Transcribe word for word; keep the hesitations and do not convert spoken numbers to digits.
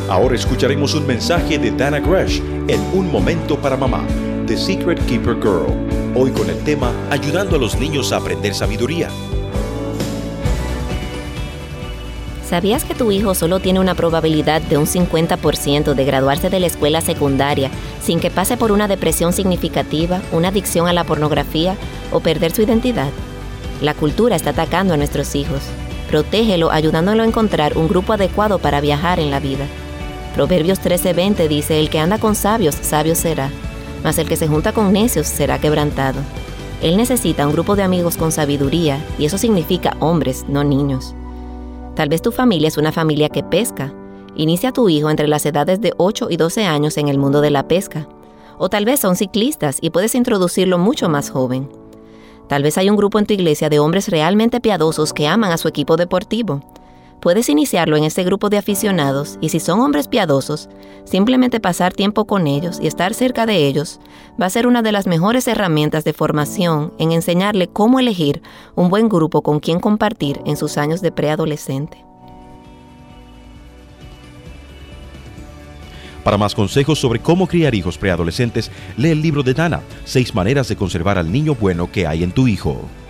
Ahora escucharemos un mensaje de Dana Gresh en Un Momento para Mamá, The Secret Keeper Girl. Hoy con el tema Ayudando a los niños a aprender sabiduría. ¿Sabías que tu hijo solo tiene una probabilidad de un cincuenta por ciento de graduarse de la escuela secundaria sin que pase por una depresión significativa, una adicción a la pornografía o perder su identidad? La cultura está atacando a nuestros hijos. Protégelo ayudándolo a encontrar un grupo adecuado para viajar en la vida. Proverbios trece veinte dice: el que anda con sabios, sabio será, mas el que se junta con necios será quebrantado. Él necesita un grupo de amigos con sabiduría, y eso significa hombres, no niños. Tal vez tu familia es una familia que pesca. Inicia a tu hijo entre las edades de ocho y doce años en el mundo de la pesca. O tal vez son ciclistas y puedes introducirlo mucho más joven. Tal vez hay un grupo en tu iglesia de hombres realmente piadosos que aman a su equipo deportivo. Puedes iniciarlo en este grupo de aficionados, y si son hombres piadosos, simplemente pasar tiempo con ellos y estar cerca de ellos va a ser una de las mejores herramientas de formación en enseñarle cómo elegir un buen grupo con quien compartir en sus años de preadolescente. Para más consejos sobre cómo criar hijos preadolescentes, lee el libro de Dana, Seis maneras de conservar al niño bueno que hay en tu hijo.